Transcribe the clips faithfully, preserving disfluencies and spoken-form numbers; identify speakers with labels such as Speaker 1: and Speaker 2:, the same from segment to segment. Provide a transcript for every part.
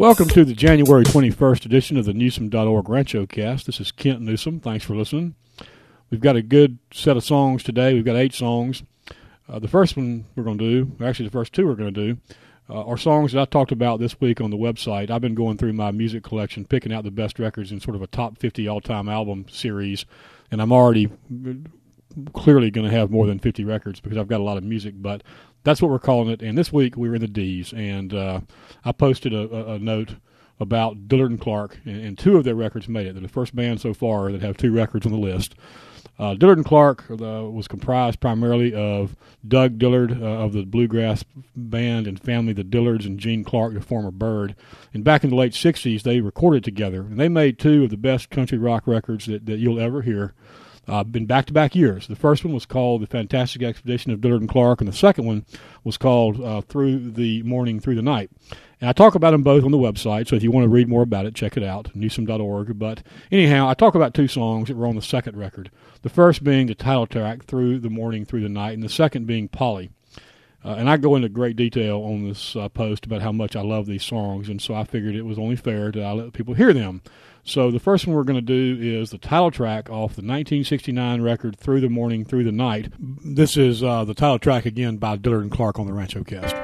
Speaker 1: Welcome to the January twenty-first edition of the Newsom dot org Rancho Cast. This is Kent Newsom. Thanks for listening. We've got a good set of songs today. We've got eight songs. Uh, the first one we're going to do, actually the first two we're going to do, uh, are songs that I talked about this week on the website. I've been going through my music collection, picking out the best records in sort of a top fifty all-time album series, and I'm already clearly going to have more than fifty records because I've got a lot of music, but that's what we're calling it. And this week we were in the D's, and uh, I posted a, a, a note about Dillard and Clark, and, and two of their records made it. They're the first band so far that have two records on the list. Uh, Dillard and Clark uh, was comprised primarily of Doug Dillard uh, of the bluegrass band and family, the Dillards, and Gene Clark, the former Bird. And back in the late sixties, they recorded together, and they made two of the best country rock records that, that you'll ever hear. Uh, been back-to-back years. The first one was called The Fantastic Expedition of Dillard and Clark, and the second one was called uh, Through the Morning, Through the Night. And I talk about them both on the website, so if you want to read more about it, check it out, Newsom dot org. But anyhow, I talk about two songs that were on the second record. The first being the title track, Through the Morning, Through the Night, and the second being Polly. Uh, and I go into great detail on this uh, post about how much I love these songs, and so I figured it was only fair that I let people hear them. So the first one we're going to do is the title track off the nineteen sixty-nine record, Through the Morning, Through the Night. This is uh, the title track again by Dillard and Clark on the Rancho Cast.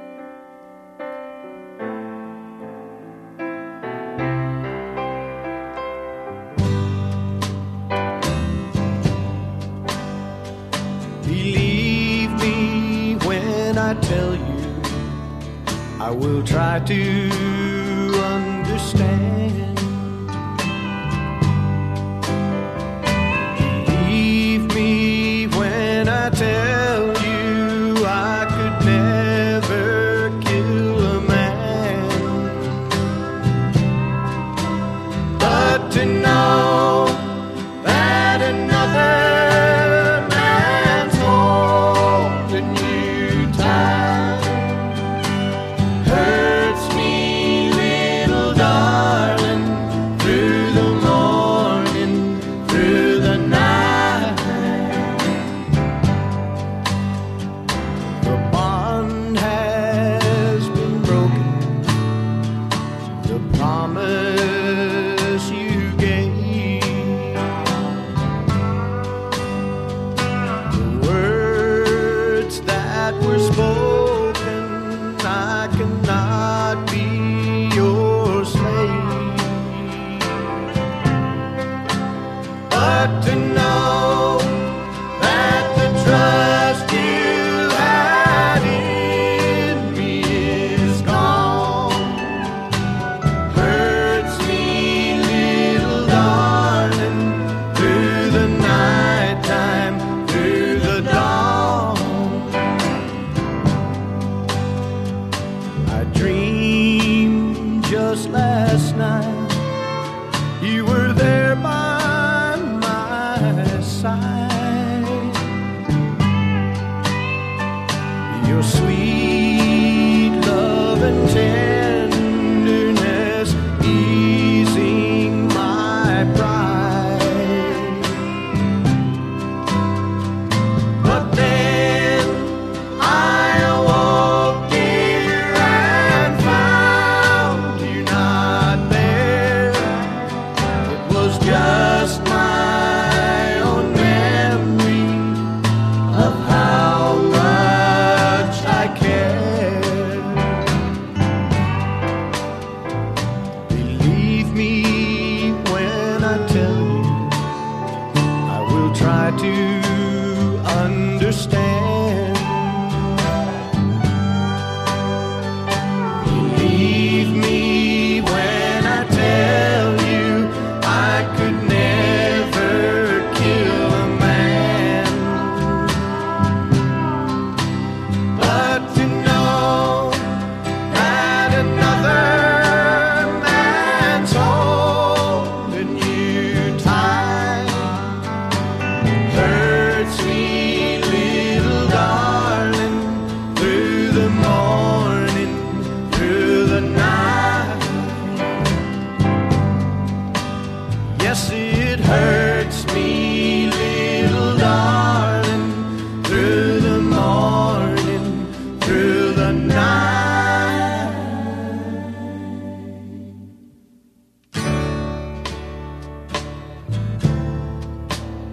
Speaker 2: Believe me when I tell you, I will try to understand. I tell you I could never kill a man, but to know that another man's holding you tight hurts me, little darling, through the morning, through the night.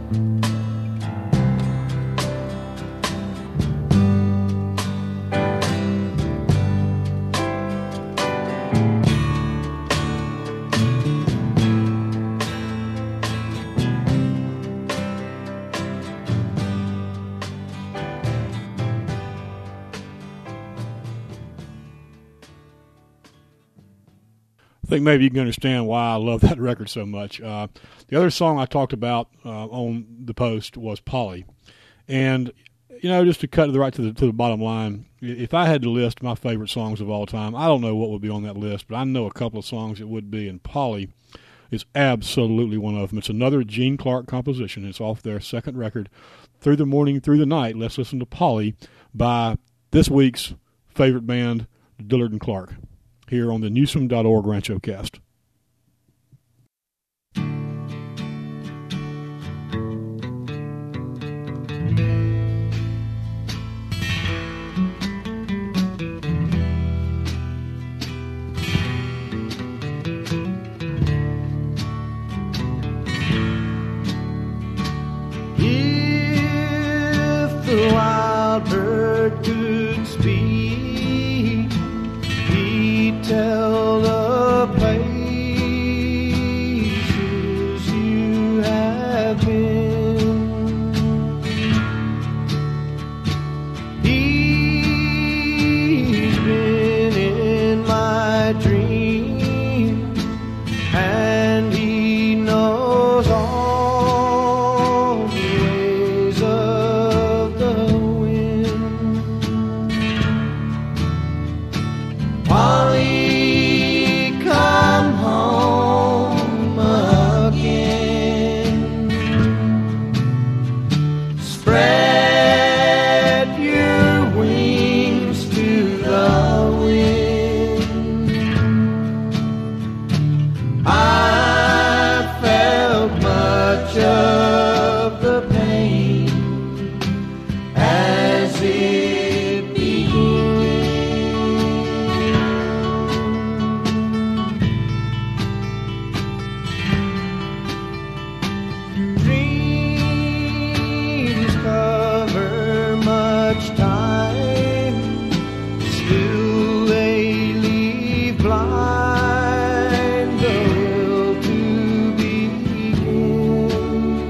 Speaker 1: I think maybe you can understand why I love that record so much. Uh, the other song I talked about uh, on the post was Polly. And, you know, just to cut right to the, to the bottom line, if I had to list my favorite songs of all time, I don't know what would be on that list, but I know a couple of songs it would be, and Polly is absolutely one of them. It's another Gene Clark composition. It's off their second record, Through the Morning, Through the Night. Let's listen to Polly by this week's favorite band, Dillard and Clark, here on the Newsom dot org Rancho Cast.
Speaker 2: If the wild bird could speak, he'd tell the places you have been. He's been in my dreams, and he knows all the ways of the wind. Polly, come home again. Spread your wings to the wind. I felt much of the pain as it began. Dreams cover much time, still they leave blind the will to begin.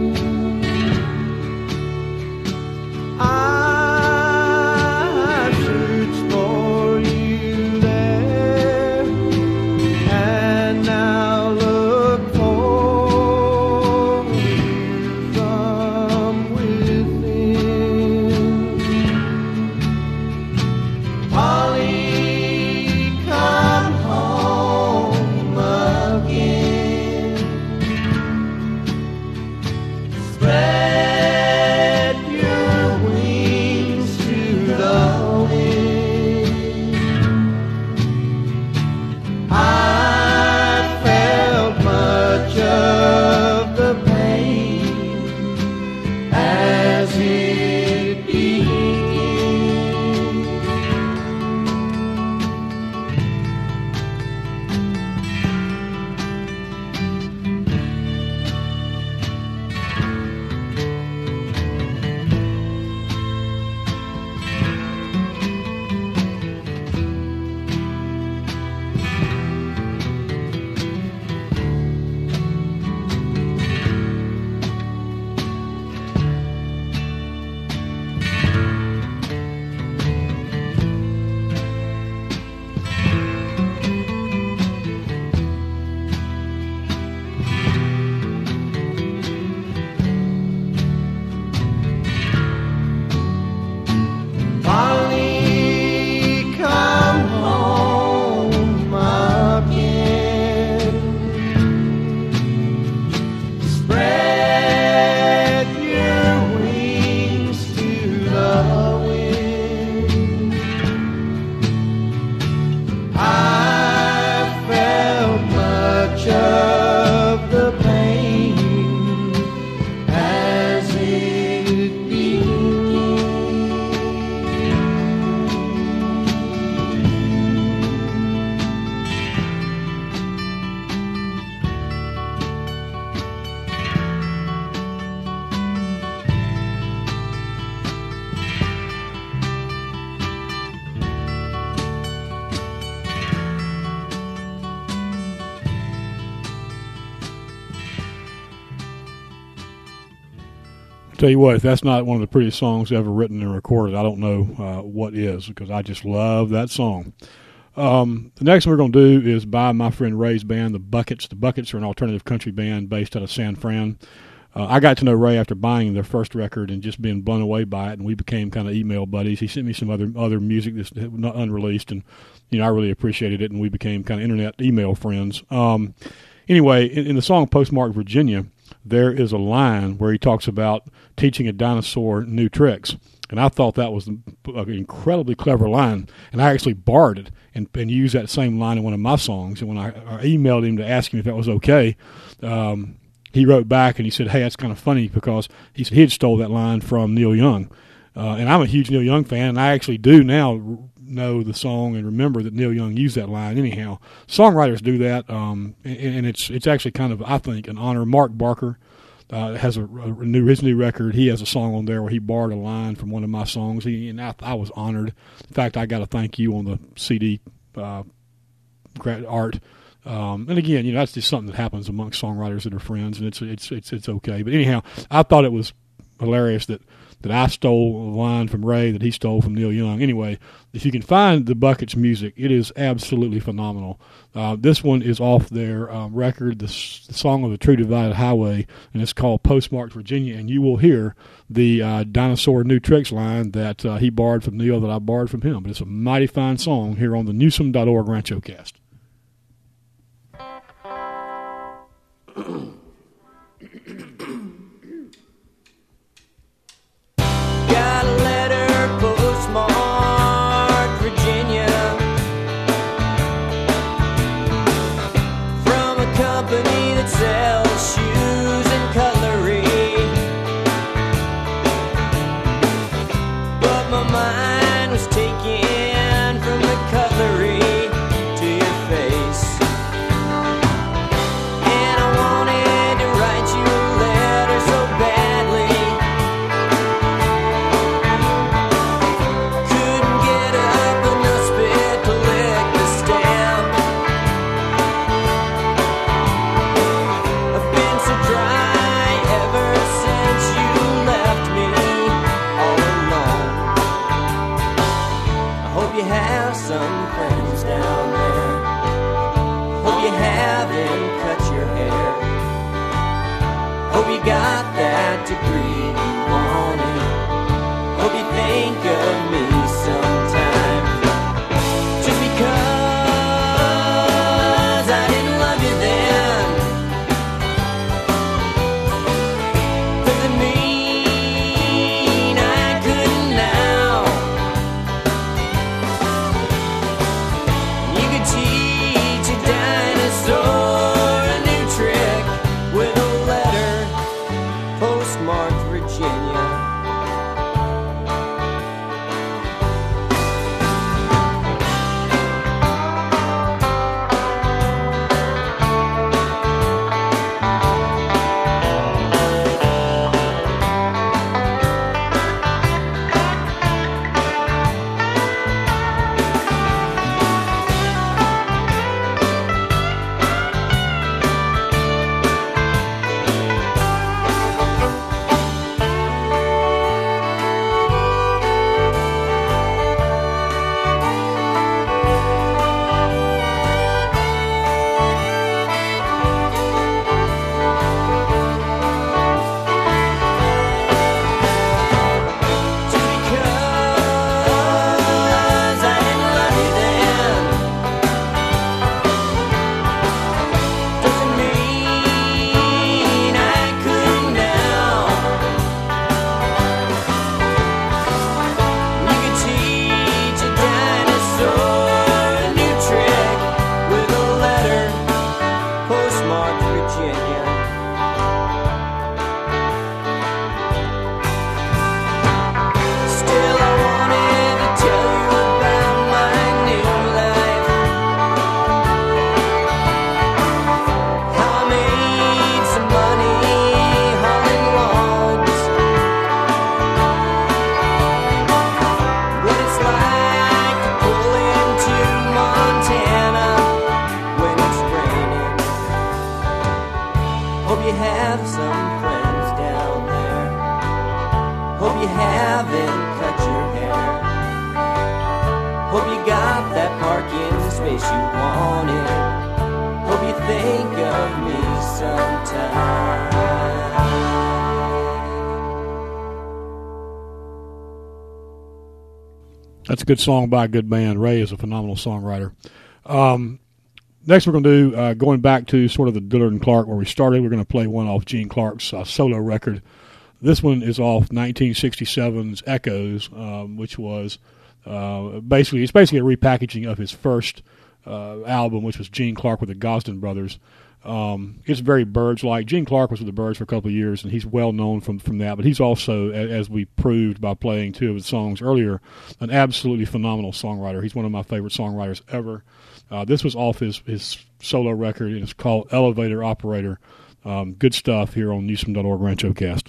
Speaker 1: Tell you what, if that's not one of the prettiest songs ever written and recorded, I don't know uh, what is, because I just love that song. Um, the next one we're going to do is by my friend Ray's band, the Buckets. The Buckets are an alternative country band based out of San Fran. Uh, I got to know Ray after buying their first record and just being blown away by it, and we became kind of email buddies. He sent me some other other music that's not unreleased, and you know I really appreciated it, and we became kind of internet email friends. Um, anyway, in, in the song "Postmark Virginia," there is a line where he talks about teaching a dinosaur new tricks. And I thought that was an incredibly clever line. And I actually borrowed it and, and used that same line in one of my songs. And when I, I emailed him to ask him if that was okay, um, he wrote back and he said, hey, that's kind of funny, because he said he had stole that line from Neil Young. Uh, and I'm a huge Neil Young fan, and I actually do now know the song and remember that Neil Young used that line anyhow. Songwriters do that, um, and, and it's it's actually kind of, I think, an honor. Mark Barker uh, has a, a new his new record. He has a song on there where he borrowed a line from one of my songs, he, and I, I was honored. In fact, I got a thank you on the C D uh, art. Um, and again, you know, that's just something that happens amongst songwriters that are friends, and it's it's it's it's okay. But anyhow, I thought it was hilarious that. that I stole a line from Ray that he stole from Neil Young. Anyway, if you can find the Buckets music, it is absolutely phenomenal. Uh, this one is off their um, record, the, the Song of the True Divided Highway, and it's called Postmarked Virginia, and you will hear the uh, Dinosaur New Tricks line that uh, he borrowed from Neil that I borrowed from him. But it's a mighty fine song here on the Newsome dot org Rancho Cast.
Speaker 2: Got a letter postmarked Virginia from a company that sells shoes and cutlery, but my mind was taken from the cutlery to your face, and I wanted to write you a letter so badly. Some friends down there. Hope you haven't cut your hair. Hope you got that degree you wanted. Hope you think of me sometime. Just because I didn't love you then doesn't mean I couldn't now. Teach a dinosaur a new trick with a letter postmarked you haven't cut your hair. Hope you got that parking space you wanted. Hope you think of me sometime.
Speaker 1: That's a good song by a good band. Ray is a phenomenal songwriter. Um, next we're going to do, uh, going back to sort of the Dillard and Clark where we started, we're going to play one off Gene Clark's uh, solo record. This one is off nineteen sixty-seven's Echoes, um, which was uh, basically, it's basically a repackaging of his first uh, album, which was Gene Clark with the Gosden Brothers. Um, it's very Byrds-like. Gene Clark was with the Byrds for a couple of years, and he's well known from, from that. But he's also, as we proved by playing two of his songs earlier, an absolutely phenomenal songwriter. He's one of my favorite songwriters ever. Uh, this was off his, his solo record, and it's called Elevator Operator. Um, good stuff here on Newsom dot org Rancho Cast.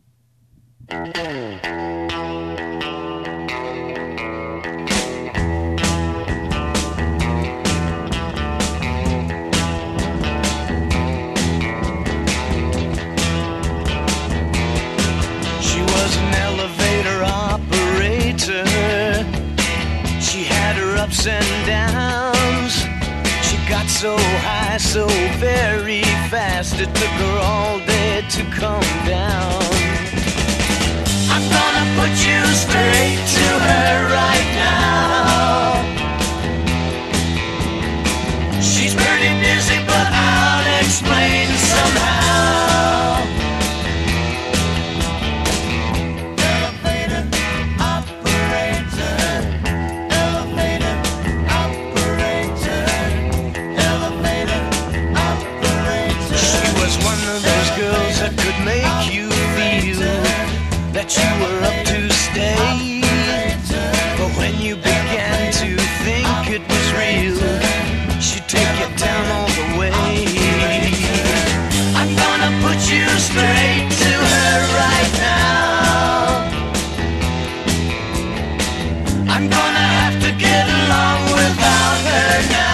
Speaker 3: She had her ups and downs. She got so high so very fast, it took her all day to come down. I'm gonna put you straight to her right now. She's pretty dizzy, but I'll explain somehow. That you were up to stay, but when you began to think it was real, she'd take you down all the way. I'm gonna put you straight to her right now. I'm gonna have to get along without her now.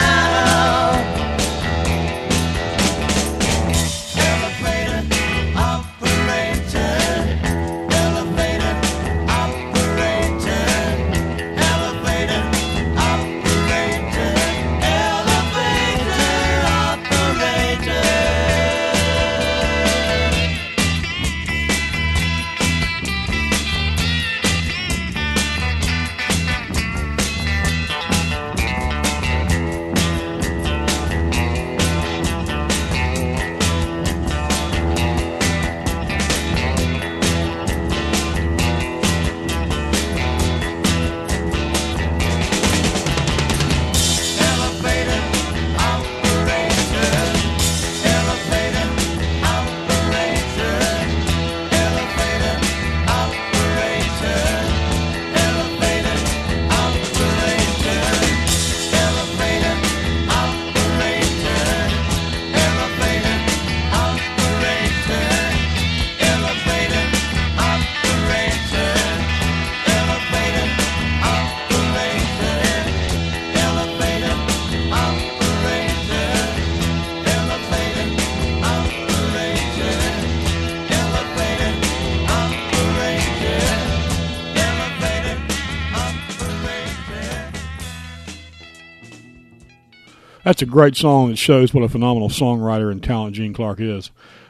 Speaker 1: That's a great song that shows what a phenomenal songwriter and talent Gene Clark is.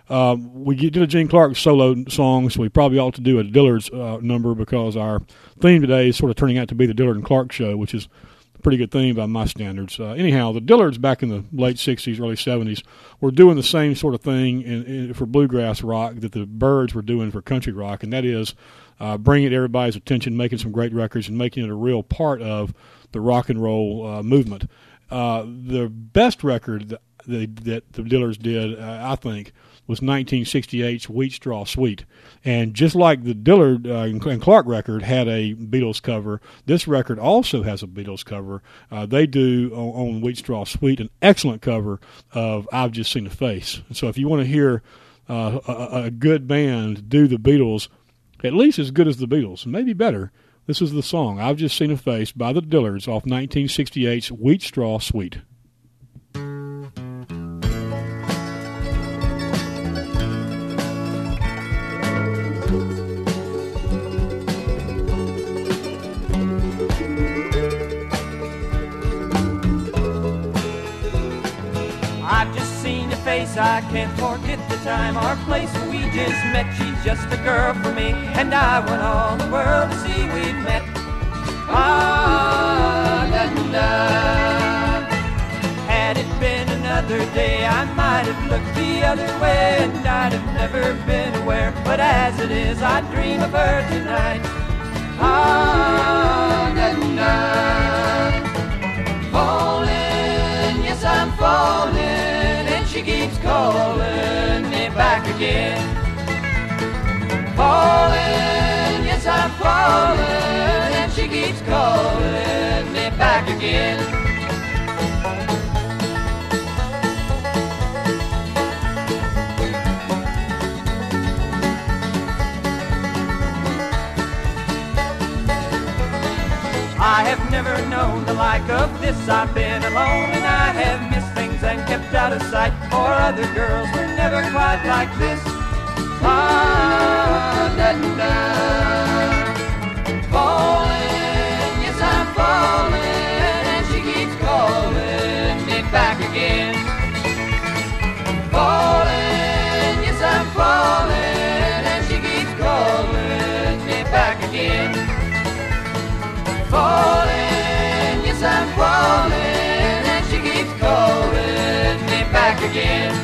Speaker 1: Um, we did a Gene Clark solo song, so we probably ought to do a Dillard's uh, number because our theme today is sort of turning out to be the Dillard and Clark show, which is a pretty good theme by my standards. Uh, anyhow, the Dillards back in the late sixties, early seventies were doing the same sort of thing in, in, for bluegrass rock that the Byrds were doing for country rock, and that is uh, bringing it to everybody's attention, making some great records, and making it a real part of the rock and roll uh, movement. Uh, the best record that, that the Dillards did, uh, I think, was nineteen sixty-eight's Wheat Straw Sweet. And just like the Dillard uh, and Clark record had a Beatles cover, this record also has a Beatles cover. Uh, they do, on, on Wheat Straw Sweet, an excellent cover of I've Just Seen a Face. And so if you want to hear uh, a, a good band do the Beatles, at least as good as the Beatles, maybe better, this is the song, I've Just Seen a Face, by the Dillards off nineteen sixty-eight's Wheat Straw Sweet.
Speaker 2: face, I can't forget the time, our place where we just met. She's just a girl for me, and I want all the world to see we've met. Ah, da, da. Had it been another day, I might have looked the other way, and I'd have never been aware. But as it is, I dream of her tonight. Ah, da, da. Falling, yes, I'm falling, and she keeps calling me back again. Falling, yes, I'm falling, and she keeps calling me back again. I have never known the like of this. I've been alone and I have missed things and kept out of sight. For other girls were never quite like this. Ah, da, da. Falling, yes, I'm falling, and she keeps calling me back again. Falling, yes, I'm falling, and she keeps calling me back again. Falling, yes, I'm falling, and she keeps calling me back again.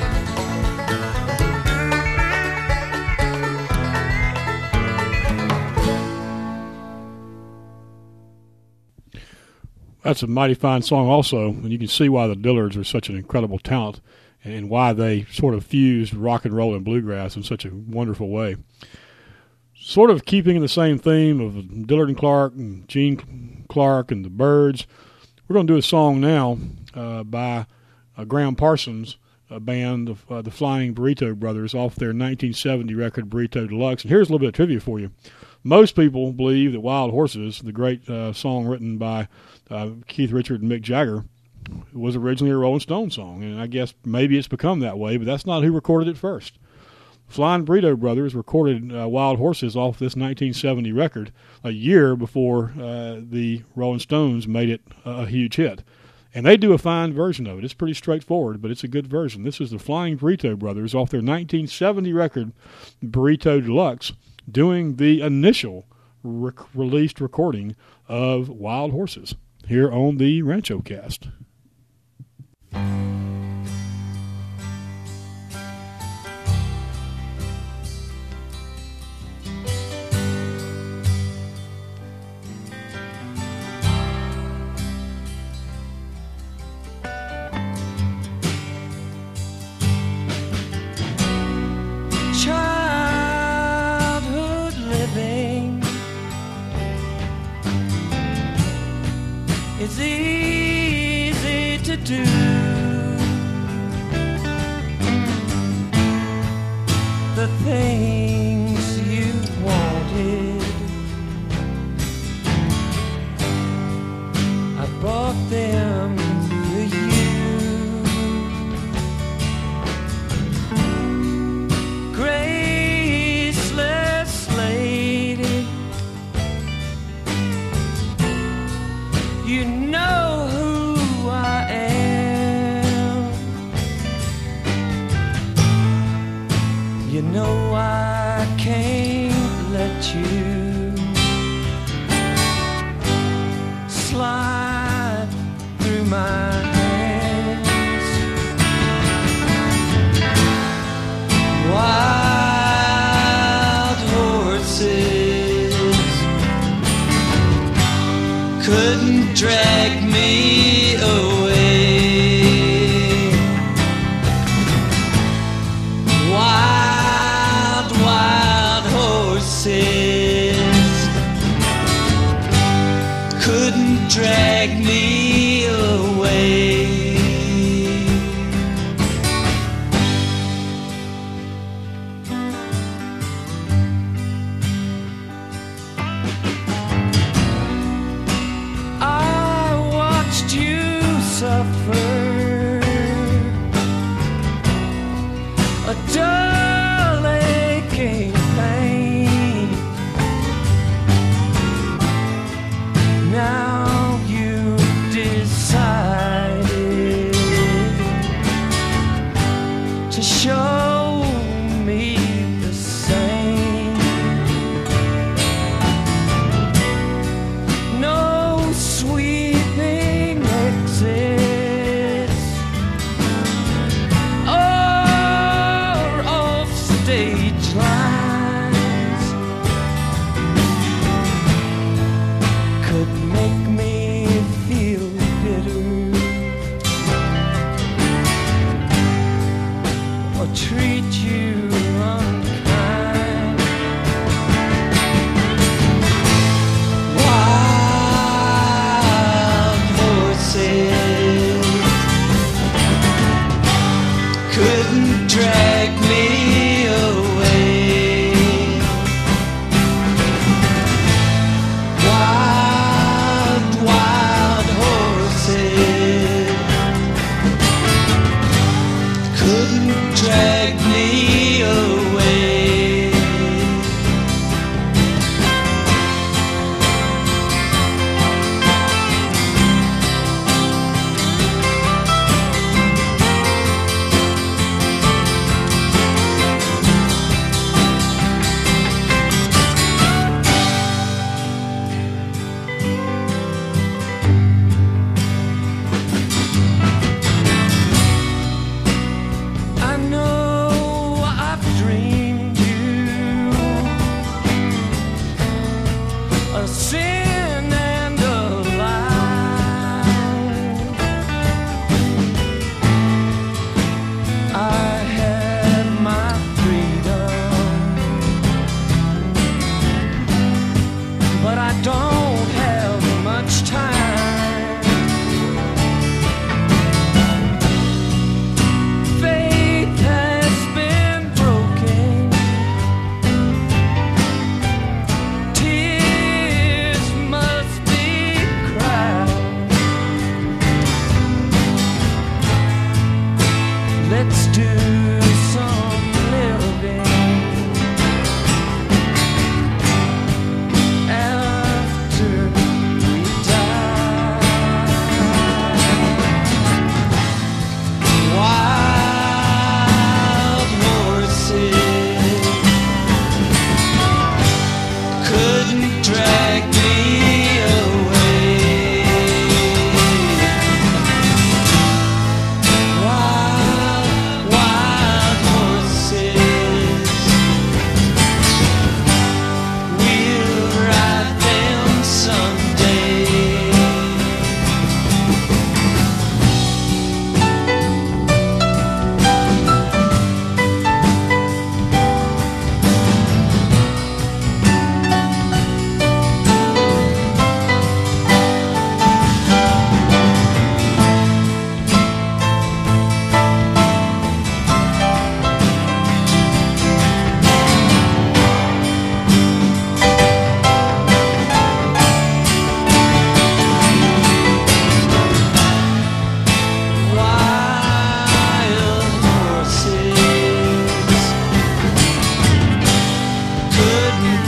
Speaker 1: That's a mighty fine song also, and you can see why the Dillards are such an incredible talent and why they sort of fused rock and roll and bluegrass in such a wonderful way. Sort of keeping in the same theme of Dillard and Clark and Gene Clark and the Byrds, we're going to do a song now uh, by uh, Graham Parsons, a band of uh, the Flying Burrito Brothers off their nineteen seventy record Burrito Deluxe. And here's a little bit of trivia for you. Most people believe that Wild Horses, the great uh, song written by uh, Keith Richards and Mick Jagger, was originally a Rolling Stone song. And I guess maybe it's become that way, but that's not who recorded it first. Flying Burrito Brothers recorded uh, Wild Horses off this nineteen seventy record a year before uh, the Rolling Stones made it a huge hit. And they do a fine version of it. It's pretty straightforward, but it's a good version. This is the Flying Burrito Brothers off their nineteen seventy record Burrito Deluxe doing the initial rec- released recording of Wild Horses here on the Rancho Cast.
Speaker 2: Childhood living is easy to do. The things you wanted, I brought them to you. Graceless lady, you know who I am. You know I can't let you slide through my hands. Wild horses couldn't drag me away. Wild, wild horses couldn't drag me away. I watched you suffer a dull aching pain. Now you did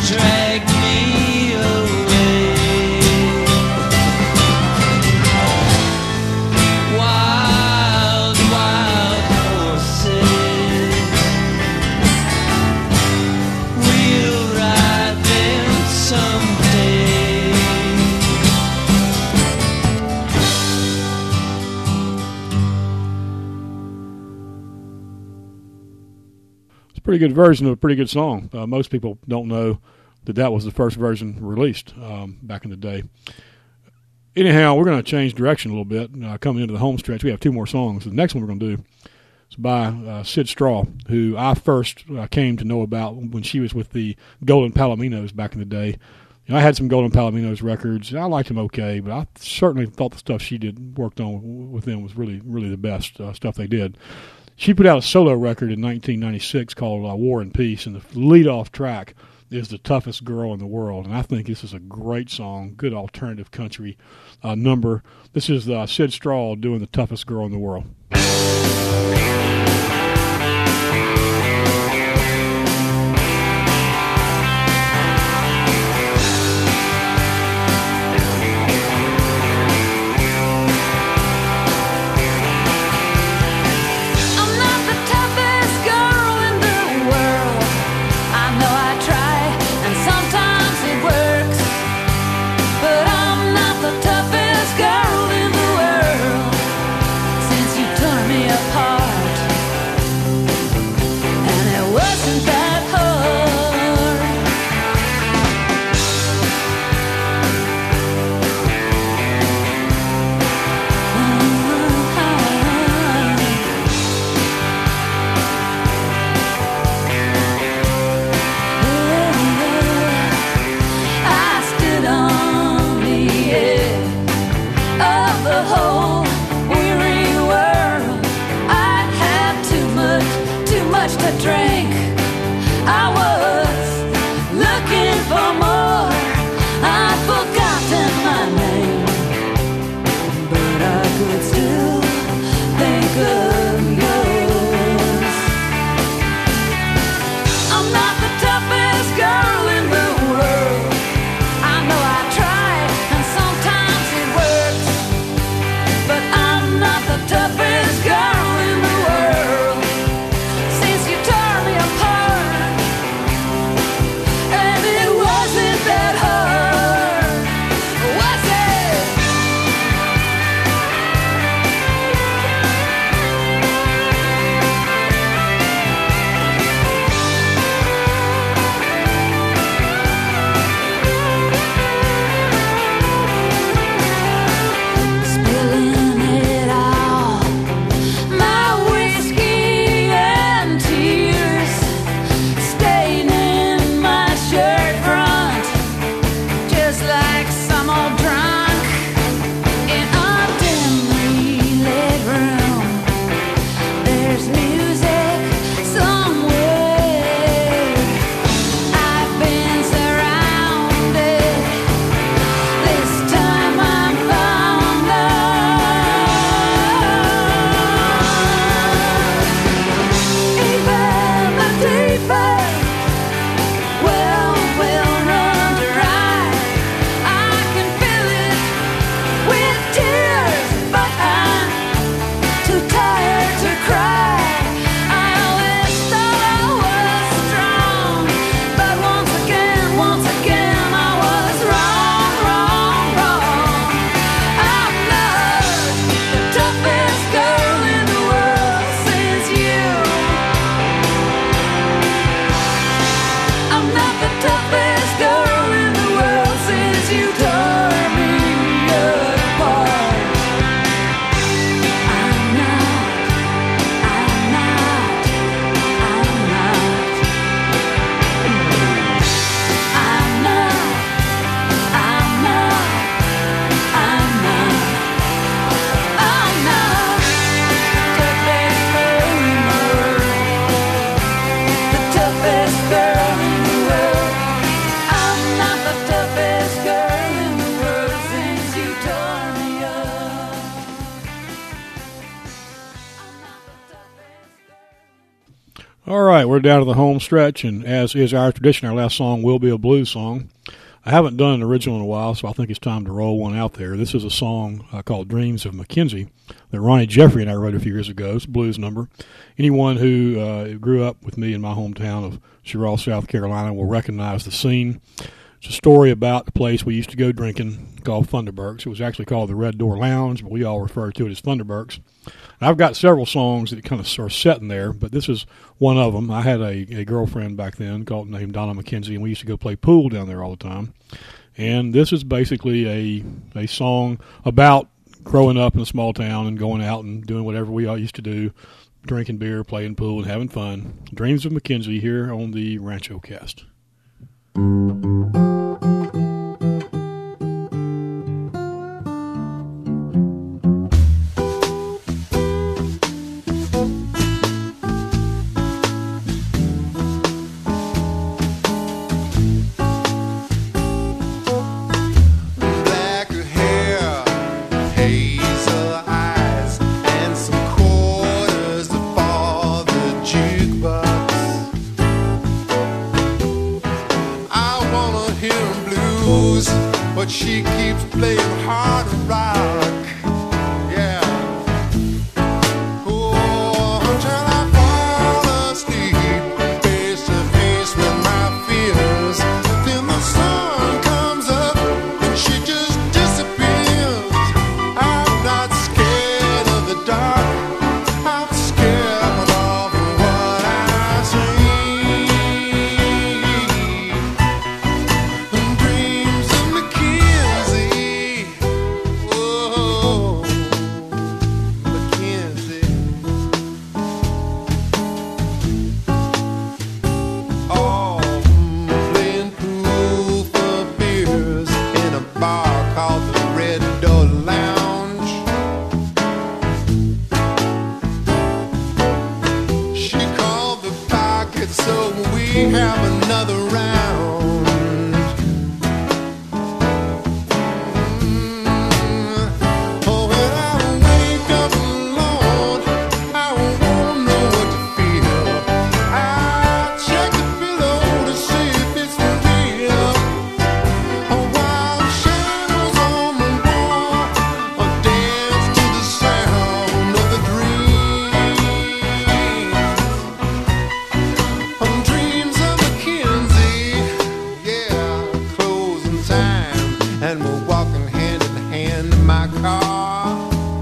Speaker 3: drag me away. Wild, wild horses, we'll ride them someday.
Speaker 1: It's a pretty good version of a pretty good song. Uh, most people don't know that that was the first version released um, back in the day. Anyhow, we're going to change direction a little bit. Uh, coming into the home stretch, we have two more songs. The next one we're going to do is by uh, Sid Straw, who I first uh, came to know about when she was with the Golden Palominos back in the day. You know, I had some Golden Palominos records. I liked them okay, but I certainly thought the stuff she did worked on with them was really, really the best uh, stuff they did. She put out a solo record in nineteen ninety-six called uh, War and Peace, and the lead-off track is The Toughest Girl in the World. And I think this is a great song, good alternative country uh, number. This is uh, Sid Straw doing The Toughest Girl in the World.
Speaker 4: I'm not the toughest girl in the world. I know I try, and sometimes it works. But I'm not the toughest girl in the world. Since you tore me apart,
Speaker 1: right, we're down to the home stretch, and as is our tradition, our last song will be a blues song. I haven't done an original in a while, so I think it's time to roll one out there. This is a song uh, called Dreams of Mackenzie that Ronnie Jeffrey and I wrote a few years ago. It's a blues number. Anyone who uh, grew up with me in my hometown of Sherrill, South Carolina will recognize the scene. It's a story about the place we used to go drinking called Thunderburks. It was actually called the Red Door Lounge, but we all refer to it as Thunderburks. And I've got several songs that kind of are set in there, but this is one of them. I had a, a girlfriend back then called named Donna McKenzie, and we used to go play pool down there all the time. And this is basically a a song about growing up in a small town and going out and doing whatever we all used to do, drinking beer, playing pool, and having fun. Dreams of Mackenzie here on the Rancho Cast.
Speaker 5: But she keeps playing hard rock, yeah. Oh, until I fall asleep, face to face with my fears. Then the sun comes up and she just disappears. I'm not scared of the dark, I'm scared of what I see. Dreams of Mackenzie, oh, Mackenzie. Oh, playing pool for beers in a bar called the Red Door Lounge. She called the pocket so we have another round. Oh, when I wake up alone, I won't know what to feel. I check the pillow to see if it's real. Oh, while shadows on the wall, I dance to the sound of the dreams. Oh, dreams of Mackenzie, yeah, closing time, and we're walking hand in hand in my car.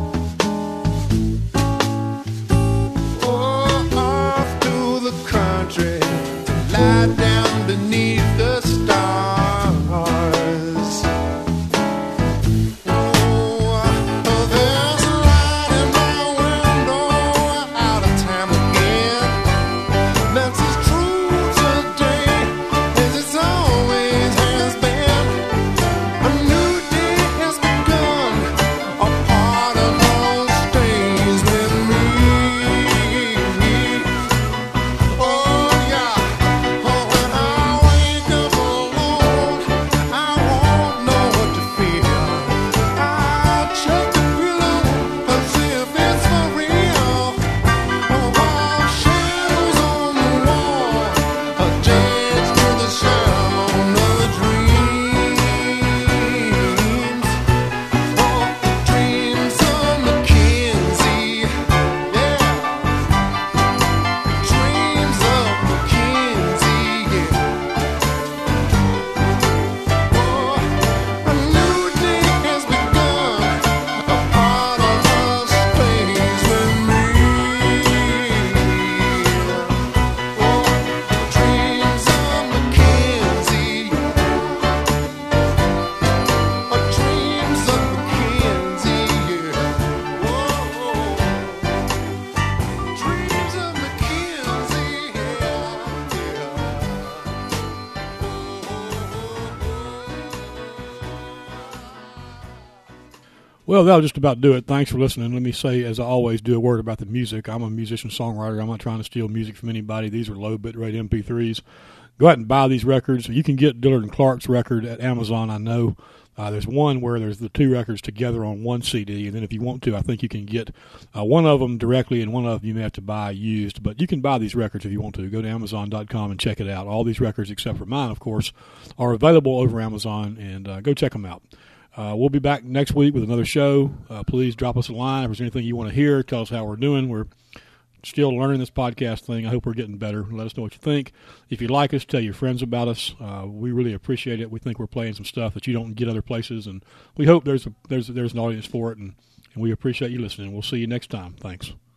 Speaker 5: Oh, off to the country to lie down beneath the stars. Oh, there's a light in my window, out of time again. That's as true today as it always has been. A new day has begun, a part of us stays with me. Oh yeah, oh when I wake up alone, I won't know what to feel. I check the pillow to see if it's for real. Oh, while shadows on the wall, I dance to the sound of the dreams. Oh, dreams of Mackenzie, yeah. Dreams of Mackenzie, yeah. Oh, a new day has begun, a part of us stays with me. Oh, dreams of Mackenzie, oh, dreams of Mackenzie, yeah. Oh, dreams of Mackenzie,
Speaker 1: Well, that'll just about do it. Thanks for listening. Let me say, as I always do, a word about the music. I'm a musician-songwriter. I'm not trying to steal music from anybody. These are low bitrate M P threes. Go out and buy these records. You can get Dillard and Clark's record at Amazon, I know. Uh, there's one where there's the two records together on one C D, and then if you want to, I think you can get uh, one of them directly, and one of them you may have to buy used. But you can buy these records if you want to. Go to Amazon dot com and check it out. All these records, except for mine, of course, are available over Amazon, and uh, go check them out. Uh, we'll be back next week with another show. Uh, please drop us a line if there's anything you want to hear. Tell us how we're doing. We're still learning this podcast thing. I hope we're getting better. Let us know what you think. If you like us, tell your friends about us. Uh, we really appreciate it. We think we're playing some stuff that you don't get other places, and we hope there's a, there's there's an audience for it, and, and we appreciate you listening. We'll see you next time. Thanks.